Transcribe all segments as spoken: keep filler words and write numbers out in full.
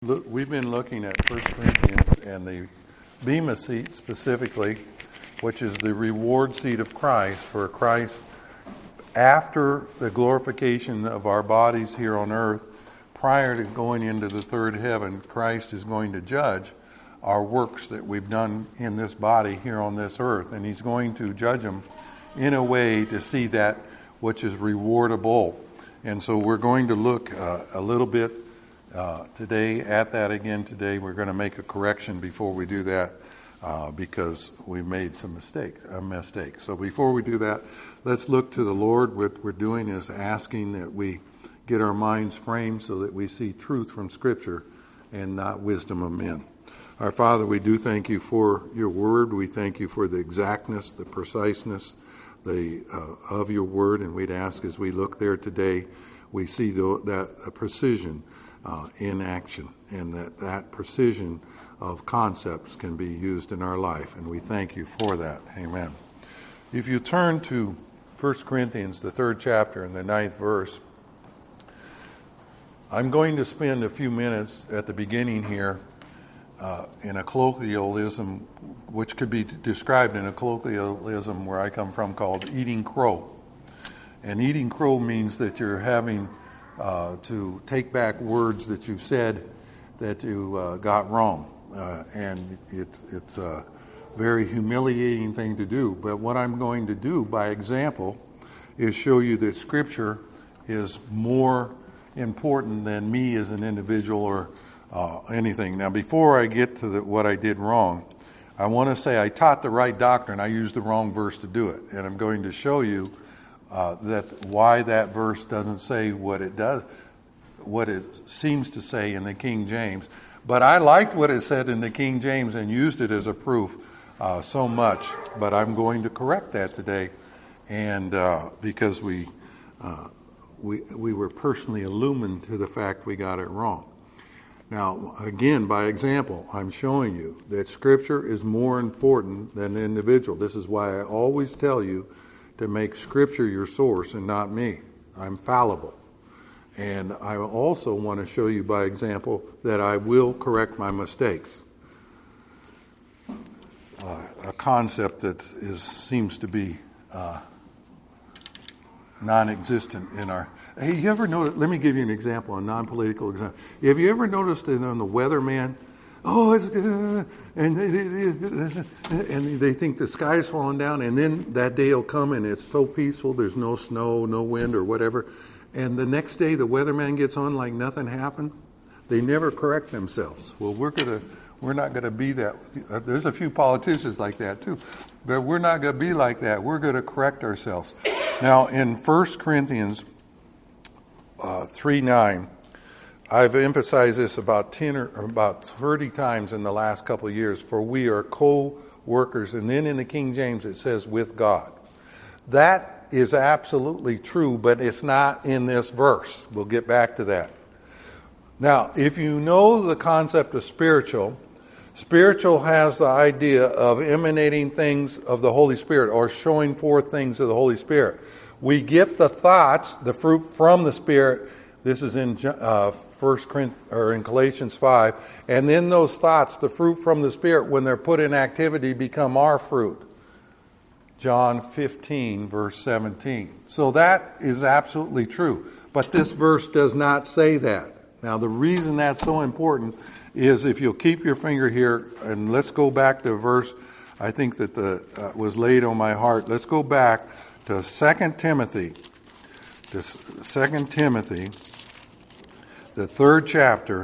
Look, we've been looking at First Corinthians and the Bema seat specifically, which is the reward seat of Christ for Christ. After the glorification of our bodies here on earth, prior to going into the third heaven, Christ is going to judge our works that we've done in this body here on this earth. And he's going to judge them in a way to see that which is rewardable. And so we're going to look uh, a little bit Uh, today, at that again today. We're going to make a correction before we do that uh, because we made some mistake, a mistake. So before we do that, let's look to the Lord. What we're doing is asking that we get our minds framed so that we see truth from Scripture and not wisdom of men. Our Father, we do thank you for your word. We thank you for the exactness, the preciseness the uh, of your word, and we'd ask as we look there today, we see the, that uh, precision Uh, in action, and that that precision of concepts can be used in our life, and we thank you for that. Amen. If you turn to First Corinthians, the third chapter and the ninth verse, I'm going to spend a few minutes at the beginning here uh, in a colloquialism, which could be described in a colloquialism where I come from called eating crow. And eating crow means that you're having Uh, to take back words that you've said that you uh, got wrong. Uh, and it's, it's a very humiliating thing to do. But what I'm going to do by example is show you that Scripture is more important than me as an individual or uh, anything. Now, before I get to the, what I did wrong, I want to say I taught the right doctrine. I used the wrong verse to do it. And I'm going to show you Uh, that why that verse doesn't say what it does, what it seems to say in the King James. But I liked what it said in the King James and used it as a proof uh, so much. But I'm going to correct that today, and uh, because we uh, we we were personally illumined to the fact we got it wrong. Now, again, by example, I'm showing you that Scripture is more important than the individual. This is why I always tell you to make Scripture your source and not me. I'm fallible. And I also want to show you by example that I will correct my mistakes. Uh, a concept that is seems to be uh, non-existent in our... Hey, you ever notice... Let me give you an example, a non-political example. Have you ever noticed that on the weatherman, oh, it's, uh, and they, and they think the sky's falling down, and then that day will come and it's so peaceful, there's no snow, no wind or whatever, and the next day the weatherman gets on like nothing happened? They never correct themselves. Well, we're gonna, we're not going to be that. There's a few politicians like that too, but we're not going to be like that. We're going to correct ourselves. Now, in First Corinthians uh, three nine, I've emphasized this about ten or about thirty times in the last couple of years, for we are co-workers. And then in the King James it says with God. That is absolutely true, but it's not in this verse. We'll get back to that. Now, if you know the concept of spiritual, spiritual has the idea of emanating things of the Holy Spirit or showing forth things of the Holy Spirit. We get the thoughts, the fruit from the Spirit. This is in uh, First Corinthians or in Galatians five, and then those thoughts, the fruit from the Spirit, when they're put in activity, become our fruit. John fifteen, verse seventeen. So that is absolutely true, but this verse does not say that. Now, the reason that's so important is if you'll keep your finger here, and let's go back to a verse I think that the uh, was laid on my heart. Let's go back to Second Timothy. To Second Timothy. The third chapter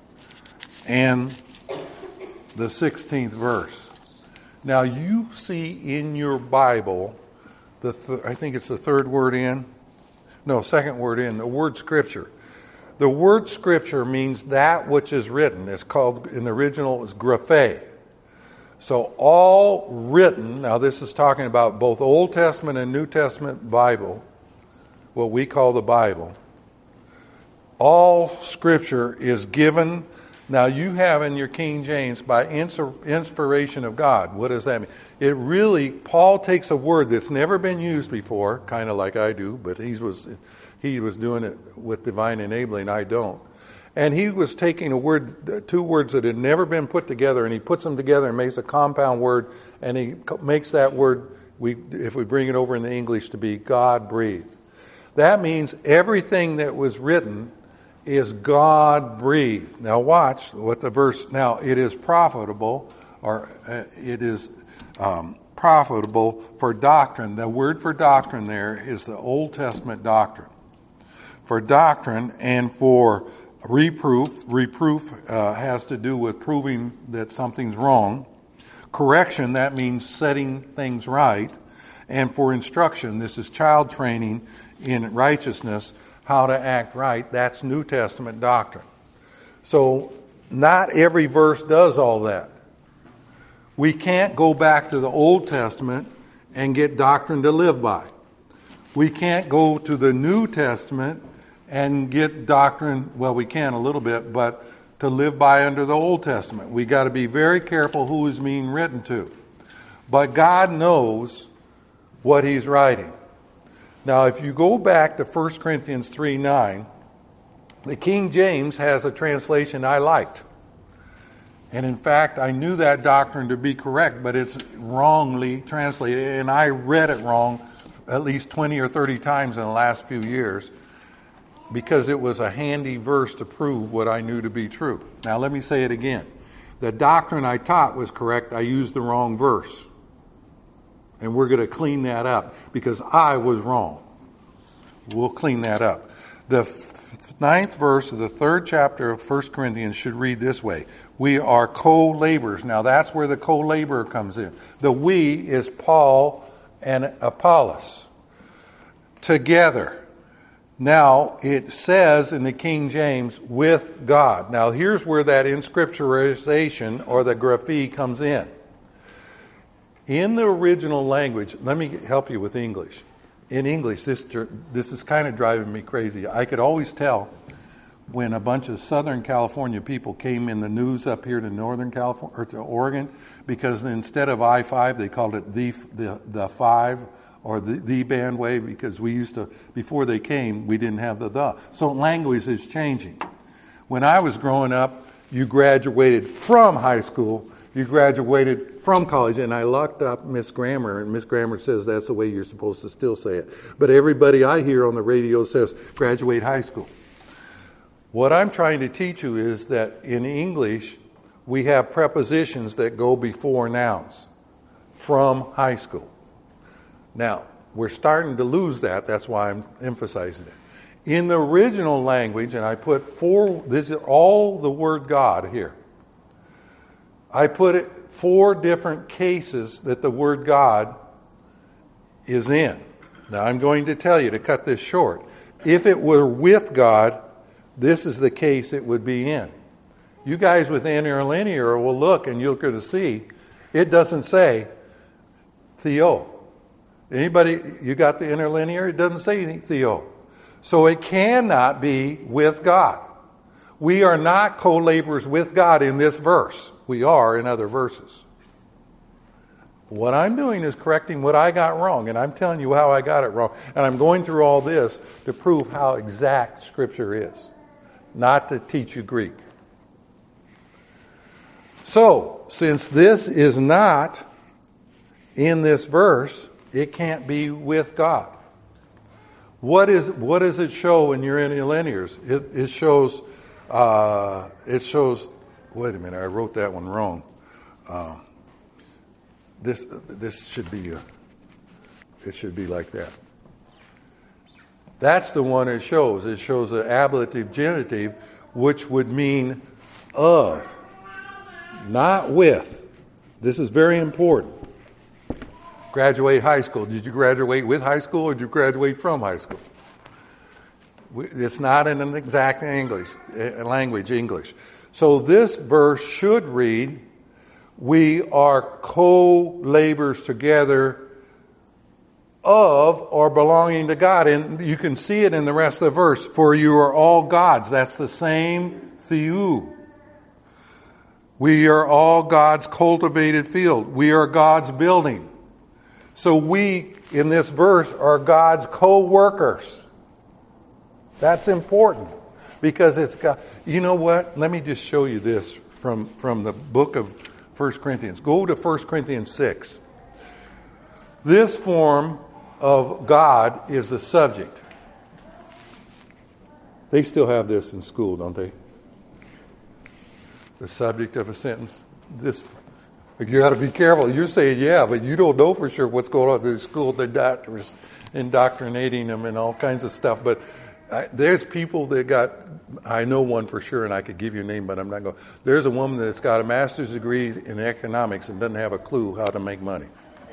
and the sixteenth verse. Now you see in your Bible, the th- I think it's the third word in, no, second word in, the word Scripture. The word Scripture means that which is written. It's called, in the original, is graphe. So all written, now this is talking about both Old Testament and New Testament Bible, what we call the Bible. All Scripture is given. Now you have in your King James, by inspiration of God. What does that mean? It really, Paul takes a word that's never been used before, kind of like I do, but he was he was doing it with divine enabling, I don't. And he was taking a word, two words that had never been put together, and he puts them together and makes a compound word, and he makes that word, we, if we bring it over in the English, to be God-breathed. That means everything that was written is God-breathed. Now watch what the verse, now it is profitable, or uh, it is um, profitable for doctrine. The word for doctrine there is the Old Testament doctrine. For doctrine and for reproof. Reproof uh, has to do with proving that something's wrong. Correction, that means setting things right. And for instruction, this is child training in righteousness, how to act right. That's New Testament doctrine. So not every verse does all that. We can't go back to the Old Testament and get doctrine to live by. We can't go to the New Testament and get doctrine, well, we can a little bit, but to live by under the Old Testament. We got to be very careful who is being written to. But God knows what He's writing. Now, if you go back to First Corinthians three nine, the King James has a translation I liked. And in fact, I knew that doctrine to be correct, but it's wrongly translated, and I read it wrong at least twenty or thirty times in the last few years, because it was a handy verse to prove what I knew to be true. Now let me say it again. The doctrine I taught was correct. I used the wrong verse. And we're going to clean that up because I was wrong. We'll clean that up. The f- ninth verse of the third chapter of First Corinthians should read this way. We are co-laborers. Now that's where the co-laborer comes in. The we is Paul and Apollos. Together. Now, it says in the King James, with God. Now, here's where that inscripturization or the graphy comes in. In the original language, let me help you with English. In English, this this is kind of driving me crazy. I could always tell when a bunch of Southern California people came in the news up here to Northern California or to Oregon, because instead of I five, they called it the the, the five. Or the, the bandway, because we used to, before they came, we didn't have the the. So language is changing. When I was growing up, you graduated from high school, you graduated from college, and I looked up Miss Grammar, and Miss Grammar says that's the way you're supposed to still say it. But everybody I hear on the radio says graduate high school. What I'm trying to teach you is that in English, we have prepositions that go before nouns from high school. Now, we're starting to lose that. That's why I'm emphasizing it. In the original language, and I put four, this is all the word God here. I put it four different cases that the word God is in. Now, I'm going to tell you to cut this short. If it were with God, this is the case it would be in. You guys with interlinear will look and you're going to see it doesn't say Theo. Anybody, you got the interlinear? It doesn't say Theo. So it cannot be with God. We are not co-laborers with God in this verse. We are in other verses. What I'm doing is correcting what I got wrong, and I'm telling you how I got it wrong. And I'm going through all this to prove how exact Scripture is, not to teach you Greek. So, since this is not in this verse, it can't be with God. What is what does it show when you're in interlinears? It, it shows. Uh, it shows. Wait a minute, I wrote that one wrong. Uh, this this should be a, it should be like that. That's the one it shows. It shows the ablative genitive, which would mean of, not with. This is very important. Graduate high school. Did you graduate with high school or did you graduate from high school? It's not in an exact English language, English. So this verse should read, we are co-laborers together of or belonging to God. And you can see it in the rest of the verse. For you are all God's. That's the same theou. We are all God's cultivated field. We are God's building. So we, in this verse, are God's co-workers. That's important. Because it's got, you know what? Let me just show you this from, from the book of First Corinthians. Go to First Corinthians six. This form of God is the subject. They still have this in school, don't they? The subject of a sentence. This, you got to be careful. You're saying yeah, but you don't know for sure what's going on in the school. The doctors indoctrinating them and all kinds of stuff. But I, there's people that got, I know one for sure, and I could give you a name, but I'm not going. There's a woman that's got a master's degree in economics and doesn't have a clue how to make money.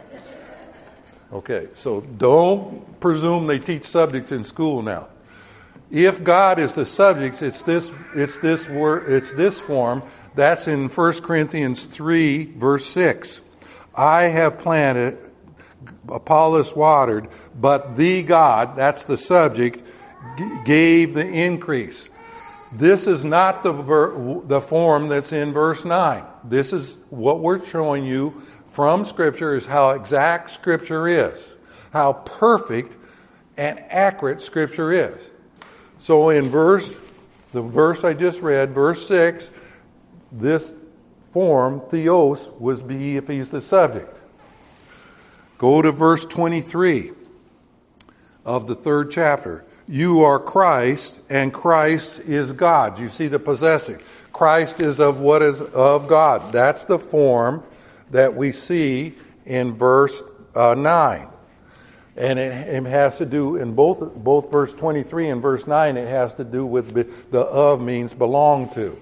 Okay, so don't presume they teach subjects in school now. If God is the subject, it's this, it's this word, it's this form. That's in First Corinthians three, verse six. I have planted, Apollos watered, but the God, that's the subject, g- gave the increase. This is not the ver- the form that's in verse nine. This is what we're showing you from Scripture is how exact Scripture is, how perfect and accurate Scripture is. So in verse, the verse I just read, verse six, this form, theos, was be if he's the subject. Go to verse twenty-three of the third chapter. You are Christ, and Christ is God. You see the possessive. Christ is of what is of God. That's the form that we see in verse uh, nine. And it, it has to do, in both both verse twenty-three and verse nine, it has to do with be, the of means belong to.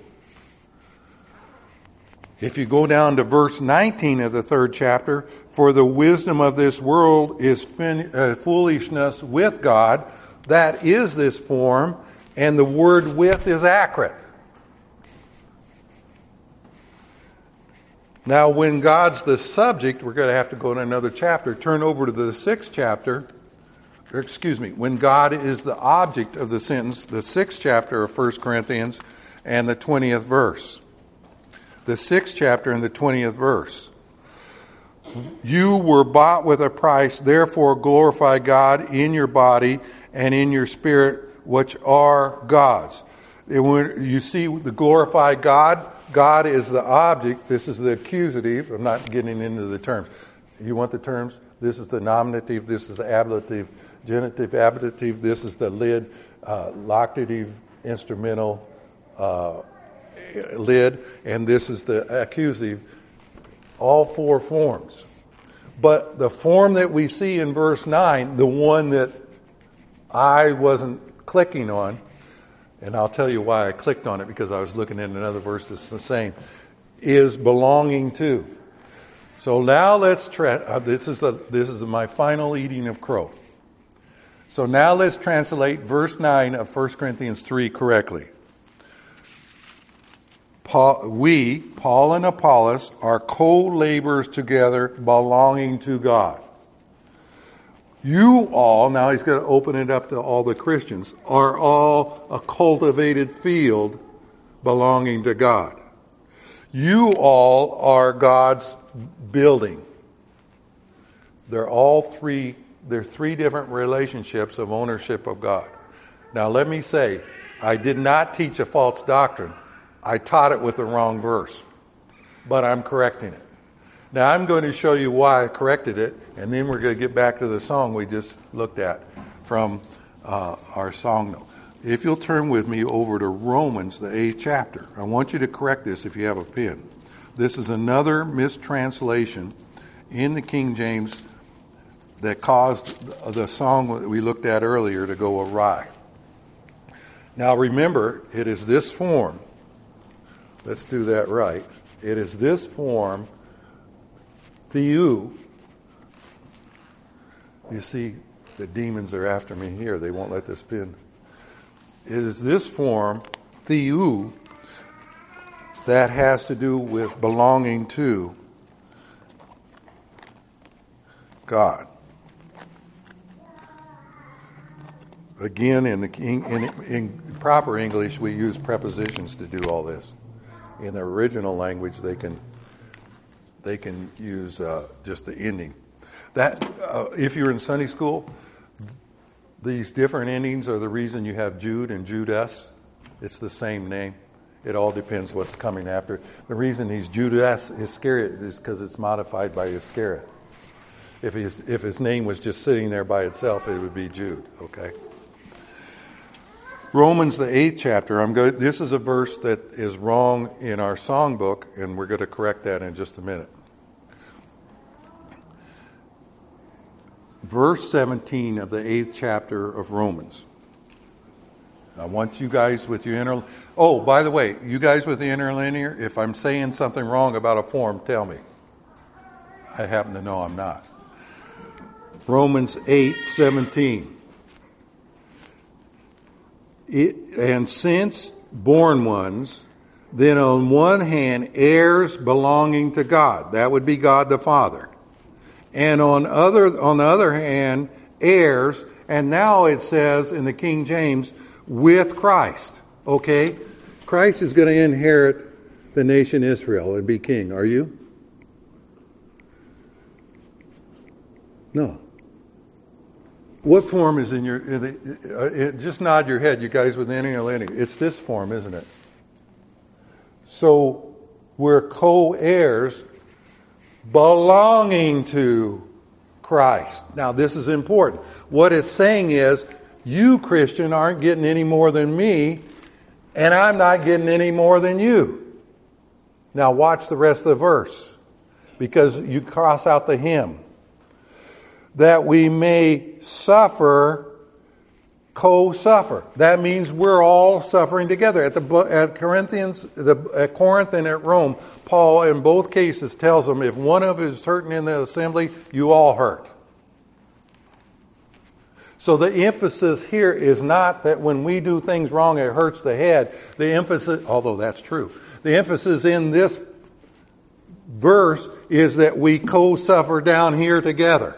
If you go down to verse nineteen of the third chapter, for the wisdom of this world is fin, uh, foolishness with God. That is this form, and the word with is accurate. Now, when God's the subject, we're going to have to go to another chapter. Turn over to the sixth chapter. Or excuse me. When God is the object of the sentence, the sixth chapter of First Corinthians and the twentieth verse. The sixth chapter and the twentieth verse. You were bought with a price, therefore glorify God in your body and in your spirit, which are God's. When you see the glorified God, God is the object. This is the accusative. I'm not getting into the terms. You want the terms? This is the nominative. This is the ablative, genitive, ablative. This is the lid, uh, locative, instrumental, uh, lid. And this is the accusative. All four forms. But the form that we see in verse nine, the one that I wasn't clicking on, and I'll tell you why I clicked on it, because I was looking at another verse that's the same, is belonging to. So now let's try, uh, this is the this is my final eating of crow. So now let's translate verse nine of First Corinthians three correctly. Paul, we, Paul and Apollos, are co-laborers together belonging to God. You all, now he's going to open it up to all the Christians, are all a cultivated field belonging to God. You all are God's building. They're all three, they're three different relationships of ownership of God. Now let me say, I did not teach a false doctrine. I taught it with the wrong verse, but I'm correcting it. Now I'm going to show you why I corrected it, and then we're going to get back to the song we just looked at from uh, our song note. If you'll turn with me over to Romans, the eighth chapter. I want you to correct this if you have a pen. This is another mistranslation in the King James that caused the song that we looked at earlier to go awry. Now remember, it is this form. Let's do that right. It is this form, theou. You see, the demons are after me here. They won't let this pen. It is this form, theou, that has to do with belonging to God. Again, in the in, in proper English, we use prepositions to do all this. In the original language, they can they can use uh, just the ending. That uh, if you're in Sunday school, these different endings are the reason you have Jude and Judas. It's the same name. It all depends what's coming after. The reason he's Judas Iscariot is because it's modified by Iscariot. If his, if his name was just sitting there by itself, it would be Jude, okay? Romans, the eighth chapter. I'm going. This is a verse that is wrong in our songbook, and we're going to correct that in just a minute. Verse seventeen of the eighth chapter of Romans. I want you guys with your inner... Oh, by the way, you guys with the interlinear, if I'm saying something wrong about a form, tell me. I happen to know I'm not. Romans eight seventeen. It, and since born ones, then on one hand heirs belonging to God, that would be God the Father, and on other on the other hand heirs, and now it says in the King James, with Christ. Okay, Christ is going to inherit the nation Israel and be king. Are you? No. What form is in your... In the, uh, it, just nod your head, you guys with any or any. It's this form, isn't it? So we're co-heirs belonging to Christ. Now this is important. What it's saying is, you, Christian, aren't getting any more than me, and I'm not getting any more than you. Now watch the rest of the verse, because you cross out the him. That we may suffer, co-suffer. That means we're all suffering together. At the at Corinthians, the, at Corinth and at Rome, Paul in both cases tells them, if one of us is hurting in the assembly, you all hurt. So the emphasis here is not that when we do things wrong, it hurts the head. The emphasis, although that's true, the emphasis in this verse is that we co-suffer down here together.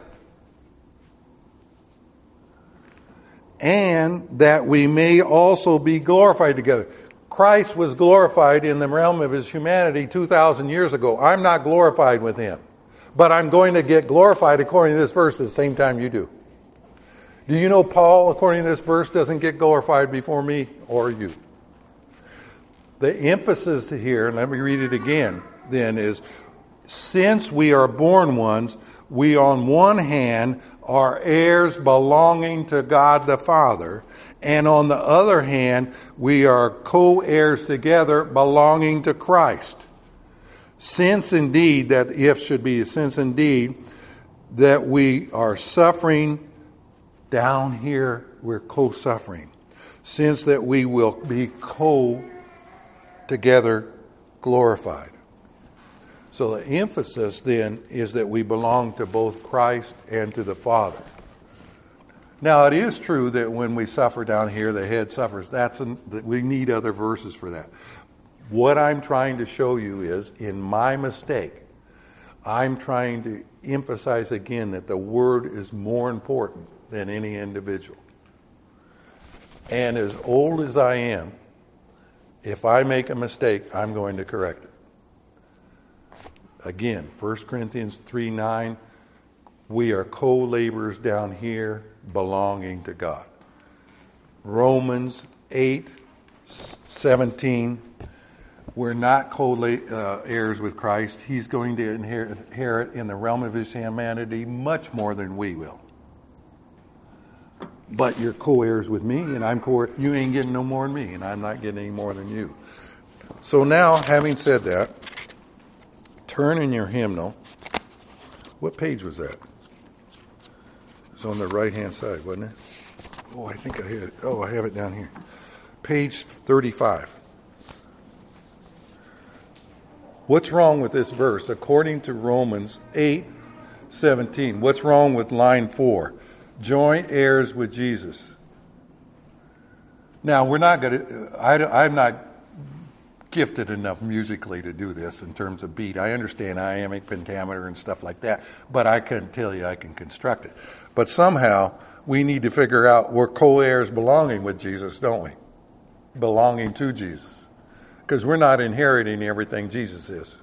And that we may also be glorified together. Christ was glorified in the realm of his humanity two thousand years ago. I'm not glorified with him. But I'm going to get glorified according to this verse at the same time you do. Do you know Paul, according to this verse, doesn't get glorified before me or you? The emphasis here, let me read it again, then is, since we are born ones, we on one hand are heirs belonging to God the Father, and on the other hand, we are co-heirs together belonging to Christ. Since indeed, that if should be, since indeed, that we are suffering down here, we're co-suffering. Since that we will be co-together glorified. So the emphasis then is that we belong to both Christ and to the Father. Now it is true that when we suffer down here, the head suffers. That's an, we need other verses for that. What I'm trying to show you is, in my mistake, I'm trying to emphasize again that the Word is more important than any individual. And as old as I am, if I make a mistake, I'm going to correct it. Again, First Corinthians three nine, we are co-laborers down here belonging to God. Romans eight seventeen, we're not co-heirs with Christ. He's going to inherit in the realm of his humanity much more than we will. But you're co-heirs with me, and I'm co-heir. You ain't getting no more than me, and I'm not getting any more than you. So now, having said that, turn in your hymnal. What page was that? It's on the right-hand side, wasn't it? Oh, I think I had it. Oh, I have it down here. Page thirty-five. What's wrong with this verse? According to Romans eight seventeen, what's wrong with line four? Joint heirs with Jesus. Now, we're not going to, I, I'm not gifted enough musically to do this in terms of beat. I understand iambic pentameter and stuff like that, but I can tell you I can construct it. But somehow we need to figure out we're co-heirs belonging with Jesus, don't we? Belonging to Jesus. Because we're not inheriting everything Jesus is.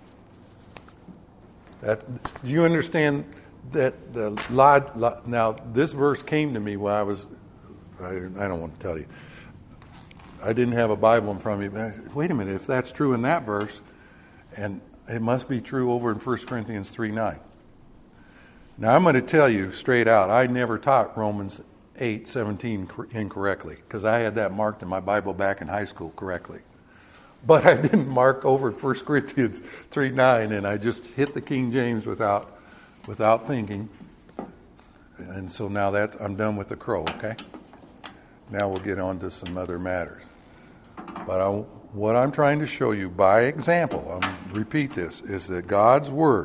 That, do you understand that the lot, now this verse came to me while I was, I, I don't want to tell you. I didn't have a Bible in front of me. But I said, wait a minute, if that's true in that verse, and it must be true over in First Corinthians three nine. Now, I'm going to tell you straight out, I never taught Romans eight seventeen incorrectly, because I had that marked in my Bible back in high school correctly. But I didn't mark over First Corinthians three nine, and I just hit the King James without without thinking. And so now that's, I'm done with the crow, okay? Now we'll get on to some other matters. But I, what I'm trying to show you by example, I'm repeat this, is that God's Word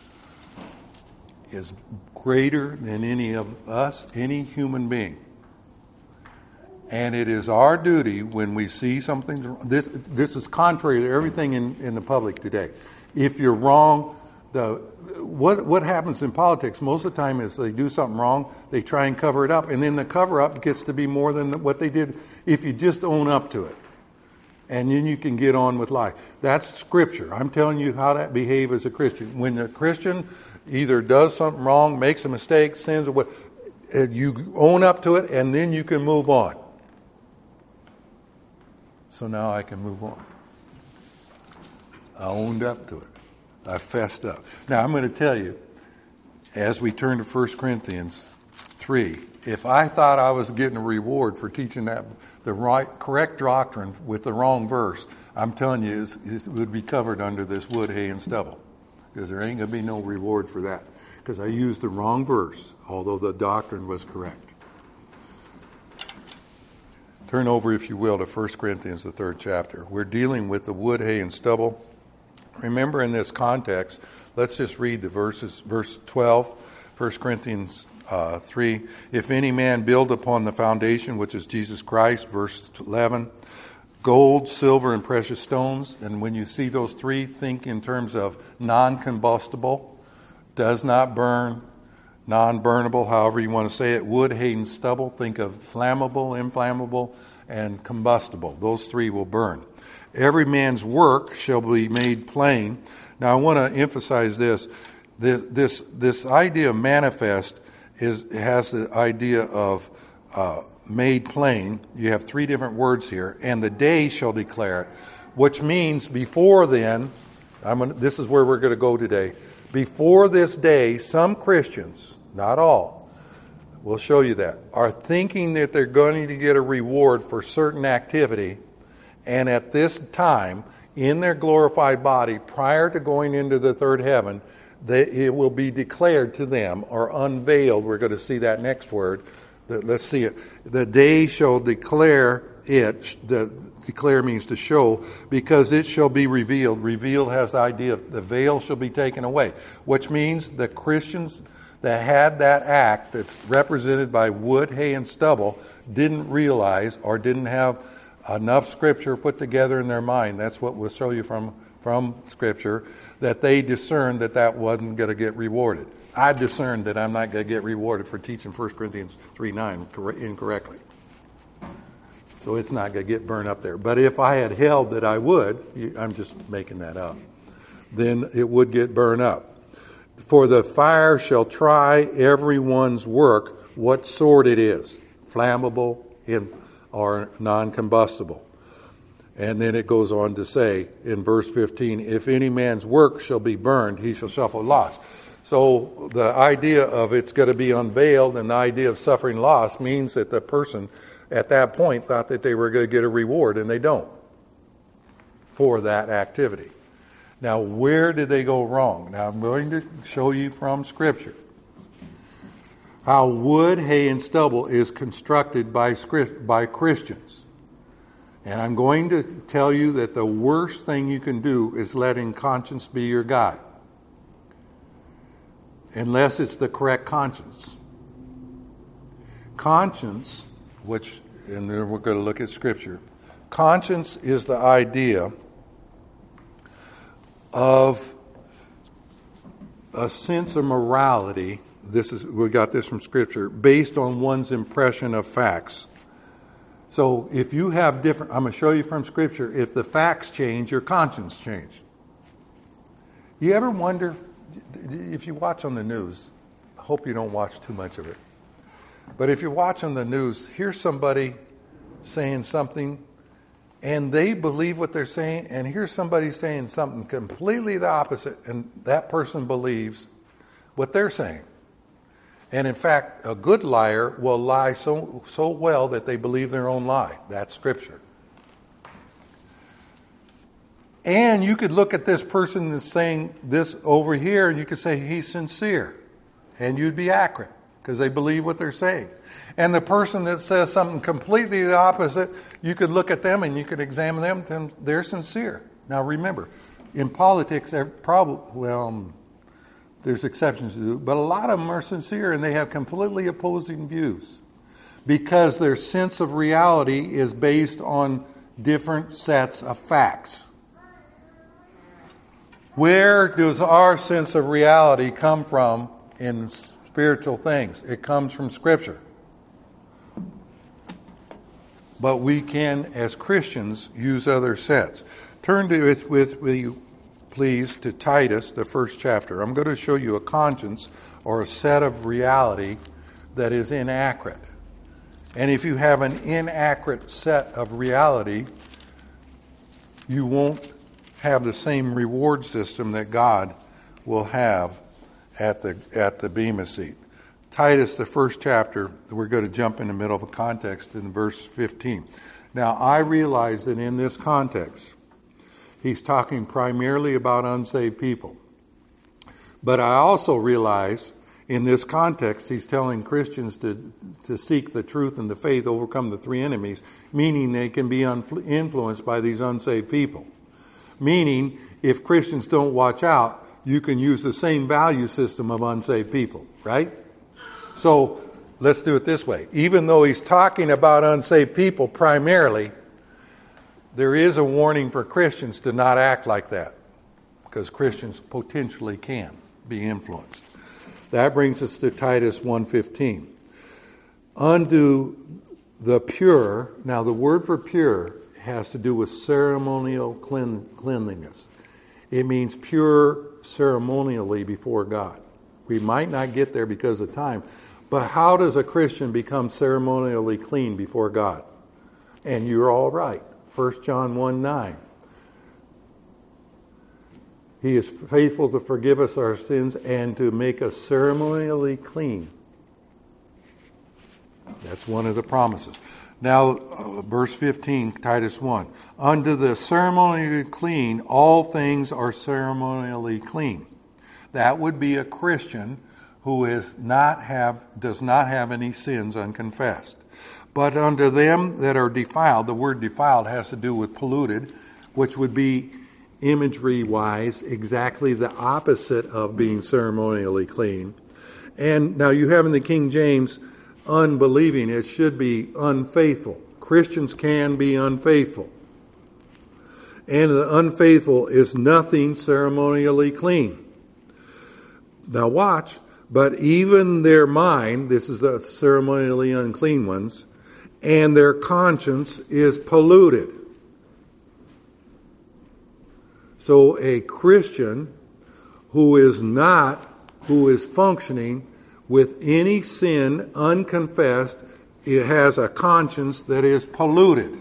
is greater than any of us, any human being. And it is our duty when we see something, this, this is contrary to everything in, in the public today. If you're wrong, the what what happens in politics most of the time is they do something wrong, they try and cover it up, and then the cover-up gets to be more than what they did if you just own up to it. And then you can get on with life. That's Scripture. I'm telling you how to behave as a Christian. When a Christian either does something wrong, makes a mistake, sins, or what, you own up to it, and then you can move on. So now I can move on. I owned up to it. I fessed up. Now I'm going to tell you, as we turn to First Corinthians three, if I thought I was getting a reward for teaching that the right, correct doctrine with the wrong verse, I'm telling you, it would be covered under this wood, hay, and stubble. Because there ain't going to be no reward for that. Because I used the wrong verse, although the doctrine was correct. Turn over, if you will, to First Corinthians, the third chapter. We're dealing with the wood, hay, and stubble. Remember, in this context, let's just read the verses. Verse twelve, First Corinthians uh, three. If any man build upon the foundation, which is Jesus Christ. Verse eleven. Gold, silver, and precious stones. And when you see those three, think in terms of non-combustible, does not burn, non-burnable, however you want to say it. Wood, hay, and stubble. Think of flammable, inflammable, and combustible. Those three will burn. Every man's work shall be made plain. Now I want to emphasize this. This, this, this idea of manifest is has the idea of uh, made plain. You have three different words here. And the day shall declare it, which means before then, I'm gonna, this is where we're going to go today. Before this day, some Christians, not all, we'll show you that, are thinking that they're going to get a reward for certain activity. And at this time, in their glorified body, prior to going into the third heaven, they, it will be declared to them or unveiled. We're going to see that next word. The, let's see it. The day shall declare it. The, declare means to show, because it shall be revealed. Revealed has the idea of the veil shall be taken away, which means the Christians that had that act that's represented by wood, hay, and stubble didn't realize or didn't have enough Scripture put together in their mind. That's what we'll show you from, from Scripture, that they discerned that that wasn't going to get rewarded. I discerned that I'm not going to get rewarded for teaching First Corinthians three nine incorrectly. So it's not going to get burned up there. But if I had held that I would, I'm just making that up, then it would get burned up. For the fire shall try everyone's work, what sort it is, flammable, in or non-combustible. And then it goes on to say in verse fifteen, if any man's work shall be burned, he shall suffer loss. So the idea of it's going to be unveiled and the idea of suffering loss means that the person at that point thought that they were going to get a reward, and they don't for that activity. Now, where did they go wrong? Now, I'm going to show you from Scripture how wood, hay, and stubble is constructed by by Christians. And I'm going to tell you that the worst thing you can do is letting conscience be your guide. Unless it's the correct conscience. Conscience, which, and then we're going to look at Scripture. Conscience is the idea of a sense of morality. This is, we got this from Scripture, based on one's impression of facts. So if you have different, I'm going to show you from Scripture, if the facts change, your conscience change. You ever wonder, if you watch on the news, I hope you don't watch too much of it, but if you watch on the news, here's somebody saying something and they believe what they're saying, and here's somebody saying something completely the opposite, and that person believes what they're saying. And in fact, a good liar will lie so so well that they believe their own lie. That's Scripture. And you could look at this person that's saying this over here, and you could say he's sincere, and you'd be accurate because they believe what they're saying. And the person that says something completely the opposite, you could look at them and you could examine them, and they're sincere. Now remember, in politics, probably, well, there's exceptions to it, but a lot of them are sincere and they have completely opposing views because their sense of reality is based on different sets of facts. Where does our sense of reality come from in spiritual things? It comes from Scripture. But we can, as Christians, use other sets. Turn to it with me, please, to Titus, the first chapter. I'm going to show you a conscience or a set of reality that is inaccurate. And if you have an inaccurate set of reality, you won't have the same reward system that God will have at the at the Bema seat. Titus, the first chapter, we're going to jump in the middle of a context in verse fifteen. Now, I realize that in this context, he's talking primarily about unsaved people. But I also realize in this context, he's telling Christians to, to seek the truth and the faith, overcome the three enemies, meaning they can be unflu- influenced by these unsaved people. Meaning, if Christians don't watch out, you can use the same value system of unsaved people, right? So, let's do it this way. Even though he's talking about unsaved people primarily, there is a warning for Christians to not act like that, because Christians potentially can be influenced. That brings us to Titus one fifteen. Unto the pure, now the word for pure has to do with ceremonial clean, cleanliness. It means pure ceremonially before God. We might not get there because of time, but how does a Christian become ceremonially clean before God? And you're all right. First John one nine. He is faithful to forgive us our sins and to make us ceremonially clean. That's one of the promises. Now, uh, verse fifteen, Titus one. Unto the ceremonially clean, all things are ceremonially clean. That would be a Christian who is not have does not have any sins unconfessed. But unto them that are defiled, the word defiled has to do with polluted, which would be imagery-wise exactly the opposite of being ceremonially clean. And now you have in the King James, unbelieving. It should be unfaithful. Christians can be unfaithful. And the unfaithful is nothing ceremonially clean. Now watch, but even their mind, this is the ceremonially unclean ones, and their conscience is polluted. So a Christian who is not, who is functioning with any sin unconfessed, it has a conscience that is polluted.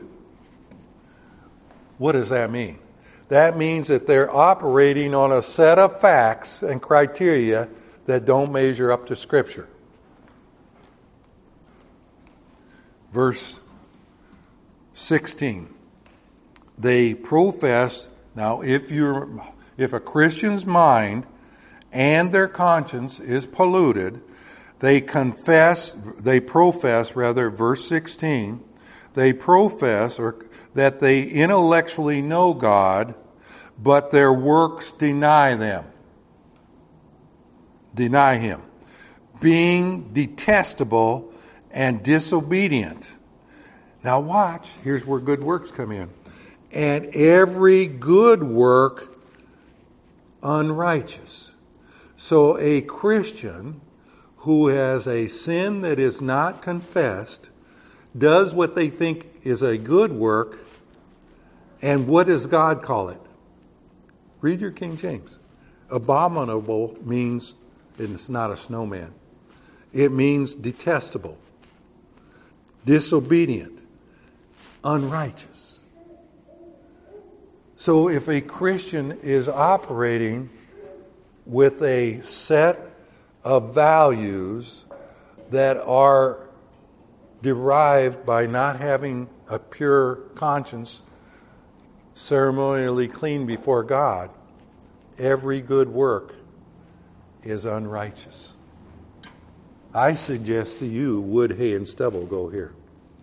What does that mean? That means that they're operating on a set of facts and criteria that don't measure up to Scripture. Verse sixteen. They profess, now if you're if a Christian's mind and their conscience is polluted, they confess, they profess, rather, verse sixteen, they profess or that they intellectually know God, but their works deny them. Deny Him. Being detestable and disobedient. Now watch, here's where good works come in. And every good work unrighteous. So a Christian who has a sin that is not confessed does what they think is a good work, and what does God call it? Read your King James. Abominable means, and it's not a snowman, it means detestable, disobedient, unrighteous. So if a Christian is operating with a set of values that are derived by not having a pure conscience, ceremonially clean before God, every good work is unrighteous. I suggest to you, wood, hay, and stubble go here.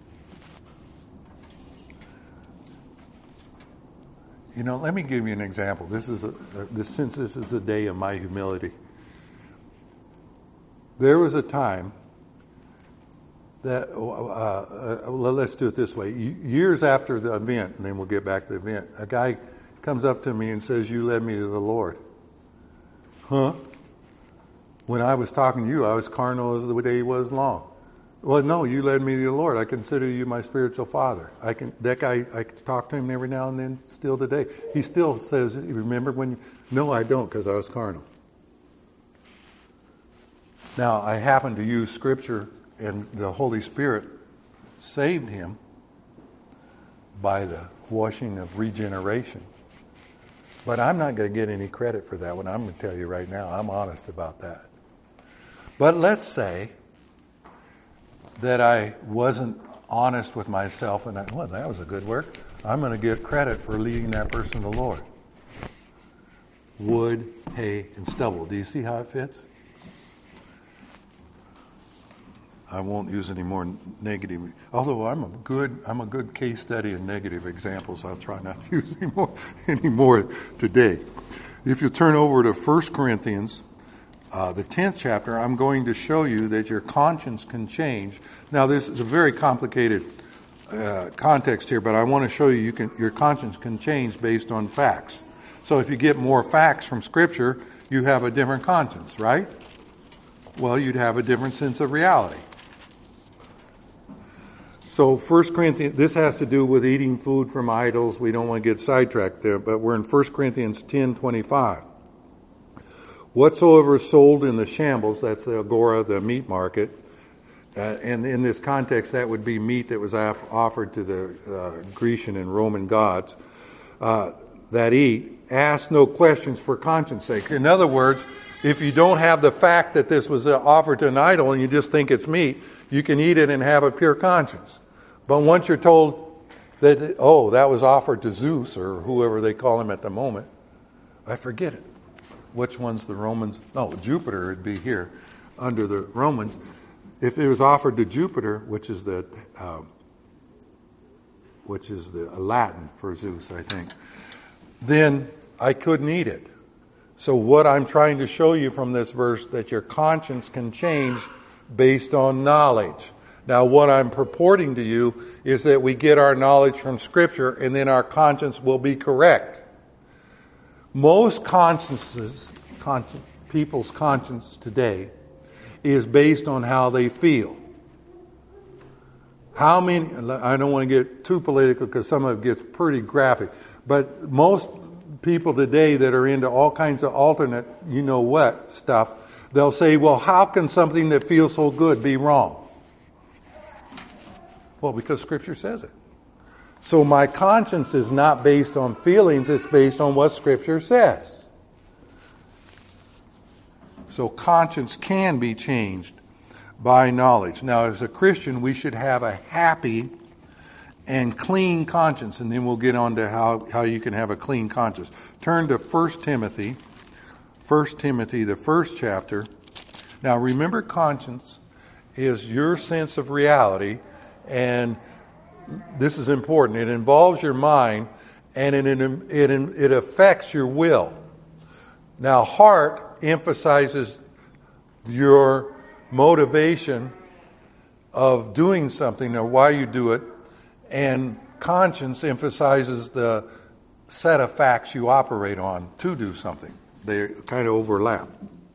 You know, let me give you an example. This is a, this, since this is a day of my humility. There was a time that, uh, uh, let's do it this way. Years after the event, and then we'll get back to the event, a guy comes up to me and says, "You led me to the Lord." Huh? When I was talking to you, I was carnal as the day was long. Well, no, you led me to the Lord. I consider you my spiritual father. I can that guy. I talk to him every now and then, still today. He still says, "Remember when?" You, no, I don't, because I was carnal. Now, I happen to use Scripture, and the Holy Spirit saved him by the washing of regeneration. But I'm not going to get any credit for that one. I'm going to tell you right now, I'm honest about that. But let's say that I wasn't honest with myself, and I, well, that was a good work. I'm going to get credit for leading that person to the Lord. Wood, hay, and stubble. Do you see how it fits? I won't use any more negative. Although I'm a good, I'm a good case study in negative examples. I'll try not to use any more, any more today. If you turn over to First Corinthians, uh, the tenth chapter, I'm going to show you that your conscience can change. Now, this is a very complicated uh, context here, but I want to show you, you can, your conscience can change based on facts. So if you get more facts from Scripture, you have a different conscience, right? Well, you'd have a different sense of reality. So First Corinthians, this has to do with eating food from idols. We don't want to get sidetracked there, but we're in First Corinthians ten twenty-five. Whatsoever is sold in the shambles, that's the agora, the meat market, uh, and in this context, that would be meat that was af- offered to the uh, Grecian and Roman gods uh, that eat. Ask no questions for conscience sake. In other words, if you don't have the fact that this was offered to an idol and you just think it's meat, you can eat it and have a pure conscience. But once you're told that, oh, that was offered to Zeus or whoever they call him at the moment, I forget it. Which one's the Romans? No, Jupiter would be here under the Romans. If it was offered to Jupiter, which is the uh, which is the Latin for Zeus, I think, then I couldn't eat it. So what I'm trying to show you from this verse, that your conscience can change based on knowledge. Now, what I'm purporting to you is that we get our knowledge from Scripture and then our conscience will be correct. Most consciences, conscience, people's conscience today is based on how they feel. How many, I don't want to get too political because some of it gets pretty graphic, but most people today that are into all kinds of alternate, you know what, stuff, they'll say, well, how can something that feels so good be wrong? Well, because Scripture says it. So my conscience is not based on feelings, it's based on what Scripture says. So conscience can be changed by knowledge. Now, as a Christian, we should have a happy and clean conscience, and then we'll get on to how, how you can have a clean conscience. Turn to First Timothy, First Timothy, the first chapter. Now, remember, conscience is your sense of reality, and this is important. It involves your mind, and it, it, it affects your will. Now, heart emphasizes your motivation of doing something or why you do it, and conscience emphasizes the set of facts you operate on to do something. They kind of overlap.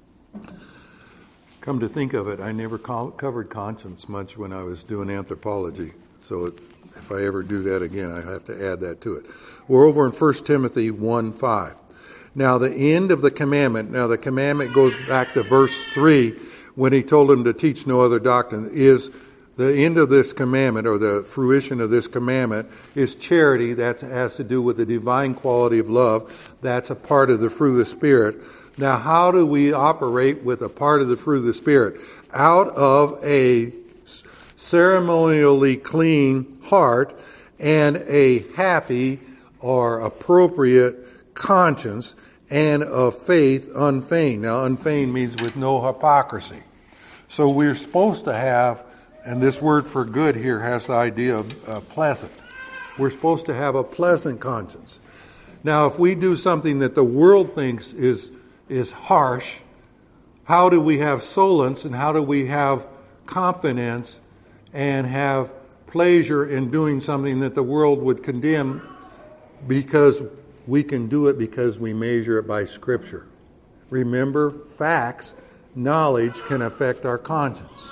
Come to think of it, I never co- covered conscience much when I was doing anthropology. So it, if I ever do that again, I have to add that to it. We're over in First Timothy one five. Now the end of the commandment, now the commandment goes back to verse three when he told them to teach no other doctrine, is The end of this commandment, or the fruition of this commandment, is charity. That has to do with the divine quality of love. That's a part of the fruit of the Spirit. Now, how do we operate with a part of the fruit of the Spirit? Out of a ceremonially clean heart and a happy or appropriate conscience, and of faith unfeigned. Now, unfeigned means with no hypocrisy. So we're supposed to have, and this word for good here has the idea of uh, pleasant. We're supposed to have a pleasant conscience. Now, if we do something that the world thinks is is harsh, how do we have solace and how do we have confidence and have pleasure in doing something that the world would condemn? Because we can do it because we measure it by Scripture. Remember, facts, knowledge can affect our conscience.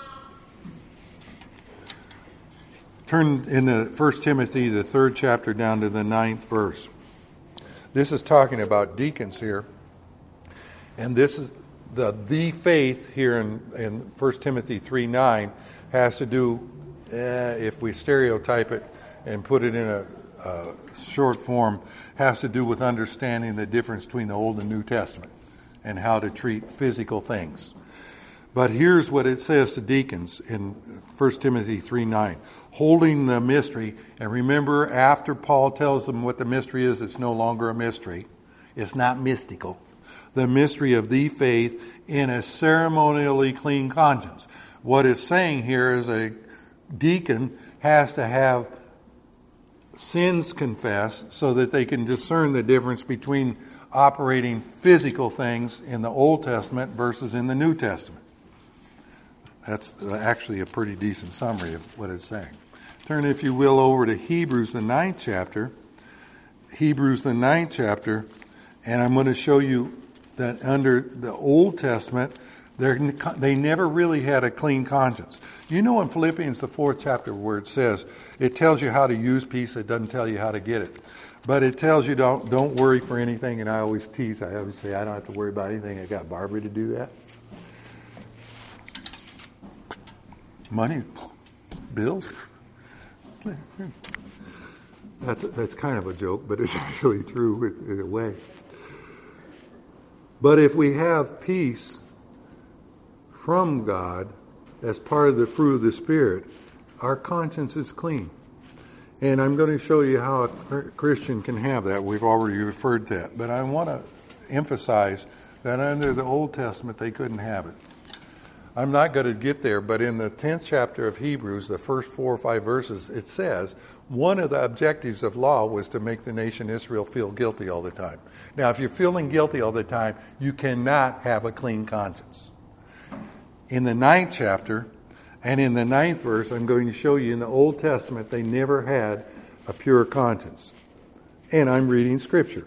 Turn in the First Timothy, the third chapter, down to the ninth verse. This is talking about deacons here. And this is the the faith here in, in First Timothy three nine has to do, eh, if we stereotype it and put it in a, a short form, has to do with understanding the difference between the Old and New Testament and how to treat physical things. But here's what it says to deacons in First Timothy three nine. Holding the mystery, and remember, after Paul tells them what the mystery is, it's no longer a mystery. It's not mystical. The mystery of the faith in a ceremonially clean conscience. What it's saying here is a deacon has to have sins confessed so that they can discern the difference between operating physical things in the Old Testament versus in the New Testament. That's actually a pretty decent summary of what it's saying. Turn, if you will, over to Hebrews, the ninth chapter. Hebrews, the ninth chapter, and I'm going to show you that under the Old Testament, they never really had a clean conscience. You know in Philippians, the fourth chapter, where it says, it tells you how to use peace, it doesn't tell you how to get it. But it tells you don't don't worry for anything, and I always tease, I always say, I don't have to worry about anything, I got Barbara to do that. Money, bills. That's that's kind of a joke, but it's actually true in, in a way. But if we have peace from God as part of the fruit of the Spirit, our conscience is clean. And I'm going to show you how a Christian can have that. We've already referred to that. But I want to emphasize that under the Old Testament, they couldn't have it. I'm not going to get there, but in the tenth chapter of Hebrews, the first four or five verses, it says, one of the objectives of law was to make the nation Israel feel guilty all the time. Now, if you're feeling guilty all the time, you cannot have a clean conscience. In the ninth chapter, and in the ninth verse, I'm going to show you in the Old Testament, they never had a pure conscience. And I'm reading Scripture.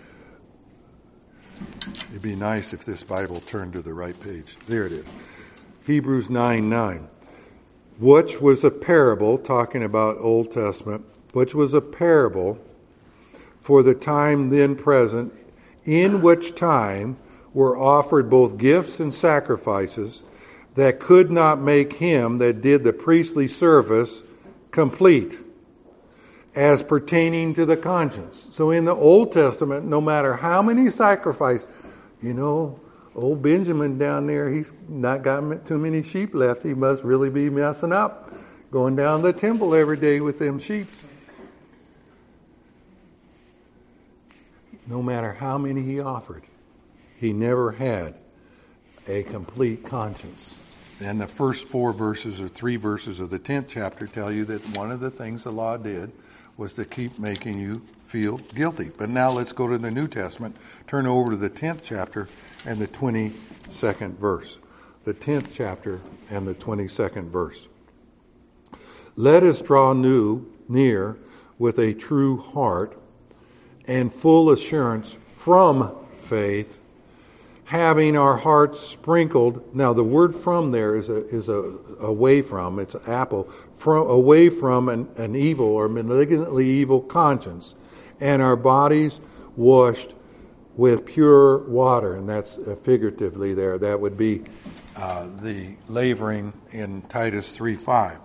It'd be nice if this Bible turned to the right page. There it is. Hebrews nine nine. Which was a parable, talking about Old Testament, which was a parable for the time then present, in which time were offered both gifts and sacrifices that could not make him that did the priestly service complete, as pertaining to the conscience. So in the Old Testament, no matter how many sacrifices, you know, old Benjamin down there, he's not got too many sheep left. He must really be messing up, going down to the temple every day with them sheep. No matter how many he offered, he never had a complete conscience. And the first four verses or three verses of the tenth chapter tell you that one of the things the law did was to keep making you feel guilty. But now let's go to the New Testament. Turn over to the tenth chapter and the twenty-second verse. The tenth chapter and the twenty-second verse. Let us draw new, near with a true heart and full assurance from faith, having our hearts sprinkled. Now the word from there is a is a away from, it's apple, from away from an, an evil or malignantly evil conscience, and our bodies washed with pure water. And that's uh, figuratively there. That would be uh, the laboring in Titus three five.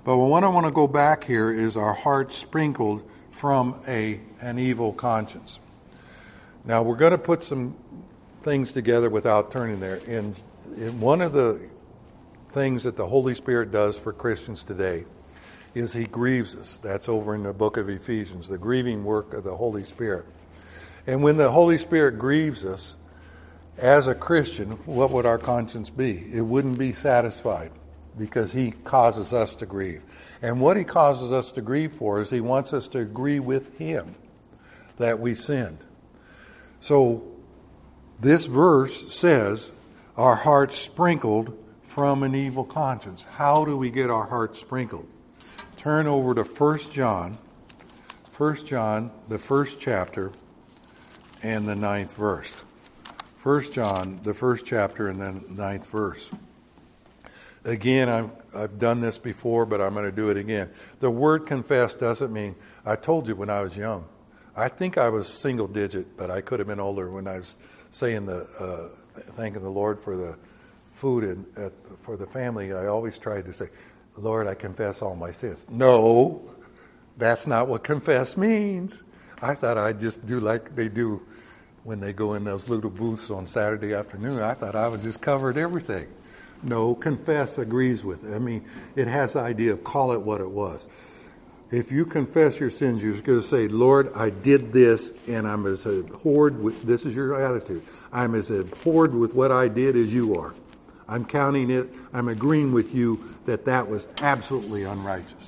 But what I want to go back here is our hearts sprinkled from a an evil conscience. Now we're going to put some things together without turning there. And, and one of the things that the Holy Spirit does for Christians today is He grieves us. That's over in the book of Ephesians, the grieving work of the Holy Spirit. And when the Holy Spirit grieves us, as a Christian, what would our conscience be? It wouldn't be satisfied because He causes us to grieve. And what He causes us to grieve for is He wants us to agree with Him that we sinned. So this verse says, our hearts sprinkled from an evil conscience. How do we get our hearts sprinkled? Turn over to First John, First John, the first chapter, and the ninth verse. First John, the first chapter, and then ninth verse. Again, I've, I've done this before, but I'm going to do it again. The word confess doesn't mean, I told you when I was young. I think I was single digit, but I could have been older when I was saying the, uh, thanking the Lord for the food and uh, for the family. I always tried to say, Lord, I confess all my sins. No, that's not what confess means. I thought I'd just do like they do when they go in those little booths on Saturday afternoon. I thought I was just covered everything. No, confess agrees with it. I mean, it has the idea of call it what it was. If you confess your sins, you're going to say, Lord, I did this, and I'm as abhorred with, this is your attitude, I'm as abhorred with what I did as you are. I'm counting it, I'm agreeing with you that that was absolutely unrighteous.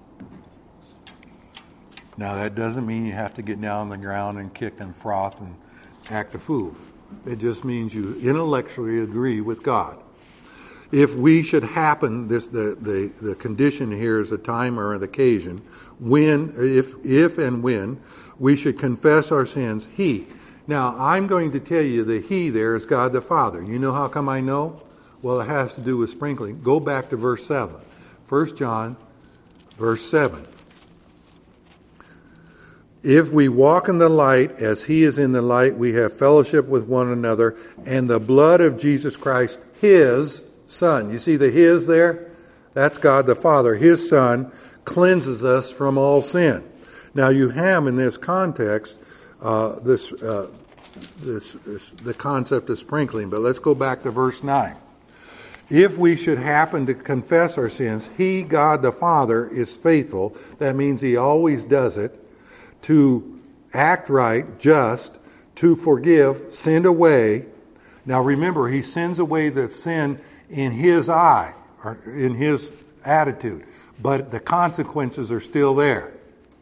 Now, that doesn't mean you have to get down on the ground and kick and froth and act a fool. It just means you intellectually agree with God. If we should happen, this the, the, the condition here is a time or an occasion, when, if, if and when, we should confess our sins, He. Now, I'm going to tell you the He there is God the Father. You know how come I know? Well, it has to do with sprinkling. Go back to verse seven. First John, verse seven. If we walk in the light as He is in the light, we have fellowship with one another, and the blood of Jesus Christ, His Son. You see the His there? That's God the Father. His Son cleanses us from all sin. Now you have in this context uh, this, uh, this, this the concept of sprinkling, but let's go back to verse nine. If we should happen to confess our sins, He, God the Father, is faithful. That means He always does it. To act right, just, to forgive, send away. Now remember, He sends away the sin in His eye, or in His attitude, but the consequences are still there.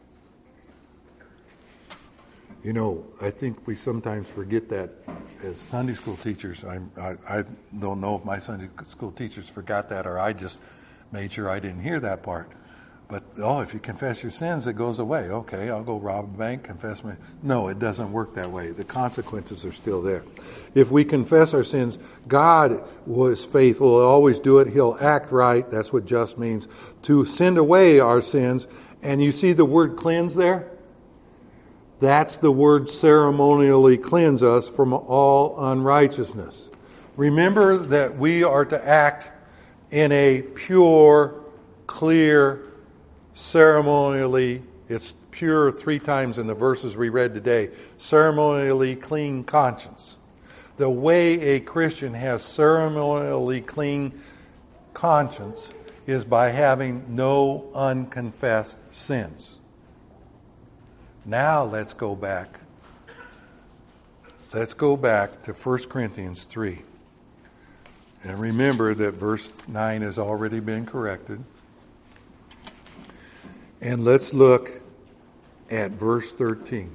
You know, I think we sometimes forget that as Sunday school teachers. I'm, I, I don't know if my Sunday school teachers forgot that, or I just made sure I didn't hear that part. But, oh, if you confess your sins, it goes away. Okay, I'll go rob a bank, confess my... No, it doesn't work that way. The consequences are still there. If we confess our sins, God was faithful. He'll always do it. He'll act right. That's what just means. To send away our sins. And you see the word cleanse there? That's the word ceremonially cleanse us from all unrighteousness. Remember that we are to act in a pure, clear, ceremonially, it's pure three times in the verses we read today, ceremonially clean conscience. The way a Christian has ceremonially clean conscience is by having no unconfessed sins. Now let's go back. Let's go back to First Corinthians three. And remember that verse nine has already been corrected. And let's look at verse thirteen.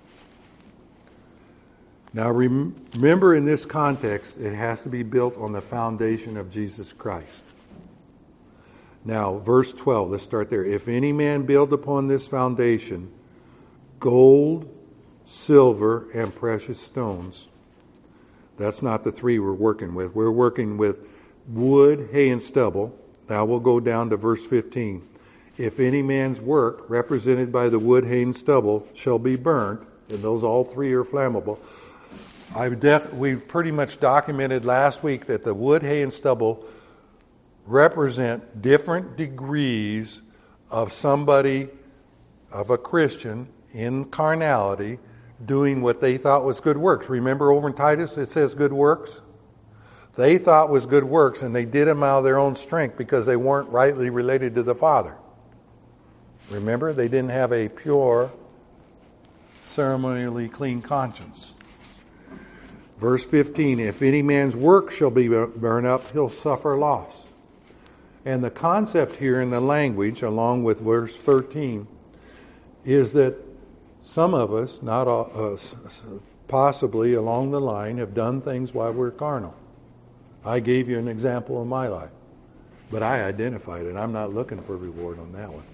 Now rem- remember, in this context, it has to be built on the foundation of Jesus Christ. Now, verse twelve, let's start there. If any man build upon this foundation gold, silver, and precious stones. That's not the three we're working with. We're working with wood, hay, and stubble. Now we'll go down to verse fifteen. If any man's work, represented by the wood, hay, and stubble, shall be burnt, and those all three are flammable. I've def- we pretty much documented last week that the wood, hay, and stubble represent different degrees of somebody, of a Christian, in carnality, doing what they thought was good works. Remember over in Titus it says good works? They thought was good works, and they did them out of their own strength because they weren't rightly related to the Father. Remember, they didn't have a pure, ceremonially clean conscience. Verse fifteen, if any man's work shall be burned up, he'll suffer loss. And the concept here in the language, along with verse thirteen, is that some of us, not all, uh, possibly along the line, have done things while we're carnal. I gave you an example of my life, but I identified it. I'm not looking for reward on that one.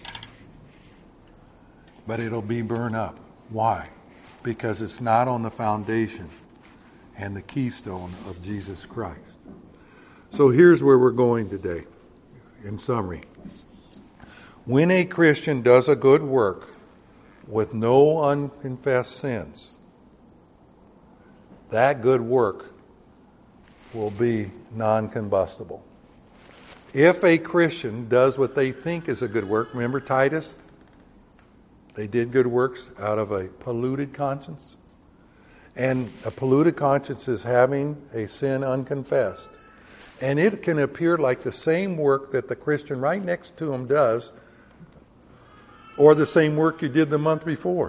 But it'll be burned up. Why? Because it's not on the foundation and the keystone of Jesus Christ. So here's where we're going today, in summary. When a Christian does a good work with no unconfessed sins, that good work will be non-combustible. If a Christian does what they think is a good work, remember Titus? They did good works out of a polluted conscience. And a polluted conscience is having a sin unconfessed. And it can appear like the same work that the Christian right next to him does, or the same work you did the month before.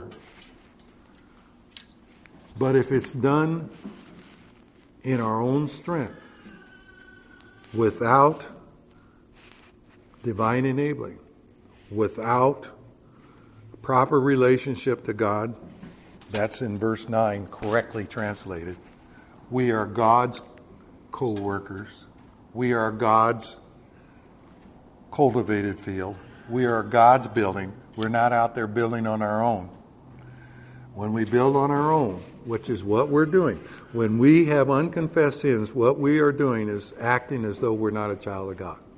But if it's done in our own strength, without divine enabling, without proper relationship to God, that's in verse nine, correctly translated. We are God's co-workers. We are God's cultivated field. We are God's building. We're not out there building on our own. When we build on our own, which is what we're doing, when we have unconfessed sins, what we are doing is acting as though we're not a child of God.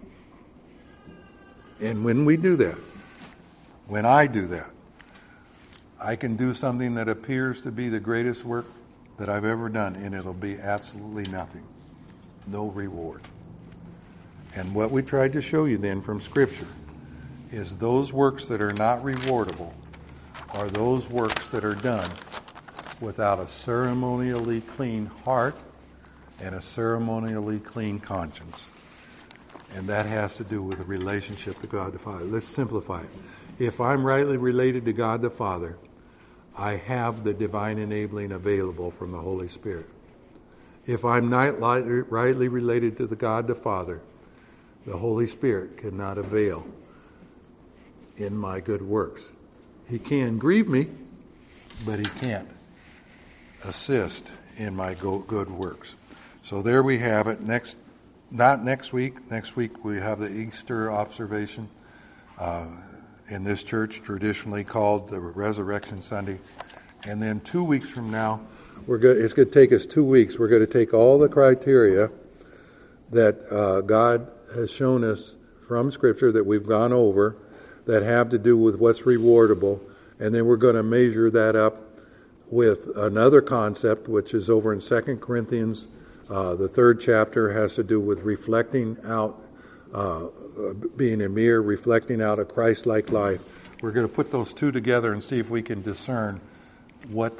And when we do that, when I do that, I can do something that appears to be the greatest work that I've ever done, and it'll be absolutely nothing. No reward. And what we tried to show you then from Scripture is those works that are not rewardable are those works that are done without a ceremonially clean heart and a ceremonially clean conscience. And that has to do with a relationship to God the Father. Let's simplify it. If I'm rightly related to God the Father, I have the divine enabling available from the Holy Spirit. If I'm not rightly related to the God the Father, the Holy Spirit cannot avail in my good works. He can grieve me, but he can't assist in my good works. So there we have it. Next, not next week. Next week we have the Easter observation uh, in this church, traditionally called the Resurrection Sunday. And then two weeks from now, we're go- it's going to take us two weeks. We're going to take all the criteria that uh, God has shown us from Scripture that we've gone over that have to do with what's rewardable, and then we're going to measure that up with another concept, which is over in Second Corinthians. Uh, the third chapter has to do with reflecting out, uh, being a mirror, reflecting out a Christ-like life. We're going to put those two together and see if we can discern what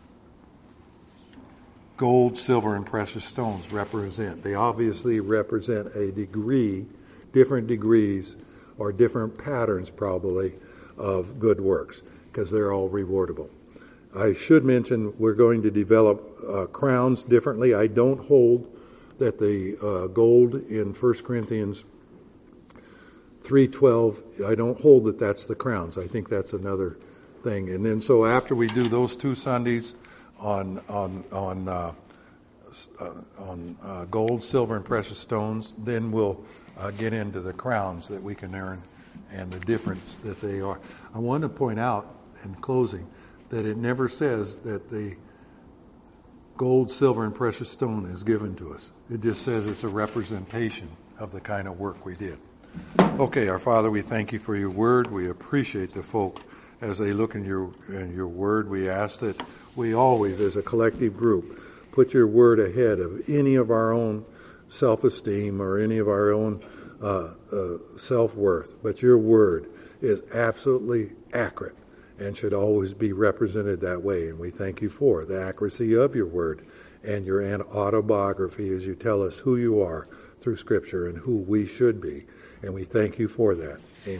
gold, silver, and precious stones represent. They obviously represent a degree, different degrees, or different patterns probably of good works, because they're all rewardable. I should mention we're going to develop uh, crowns differently. I don't hold that the uh, gold in First Corinthians three twelve, I don't hold that that's the crowns. I think that's another thing. And then so after we do those two Sundays on on on uh, uh, on uh, gold, silver, and precious stones, then we'll uh, get into the crowns that we can earn and the difference that they are. I want to point out in closing that it never says that the gold, silver, and precious stone is given to us. It just says it's a representation of the kind of work we did. Okay, our Father, we thank you for your word. We appreciate the folk as they look in your in your word. We ask that we always, as a collective group, put your word ahead of any of our own self-esteem or any of our own uh, uh, self-worth, but your word is absolutely accurate and should always be represented that way. And we thank you for the accuracy of your word and your autobiography as you tell us who you are through Scripture and who we should be. And we thank you for that. Amen.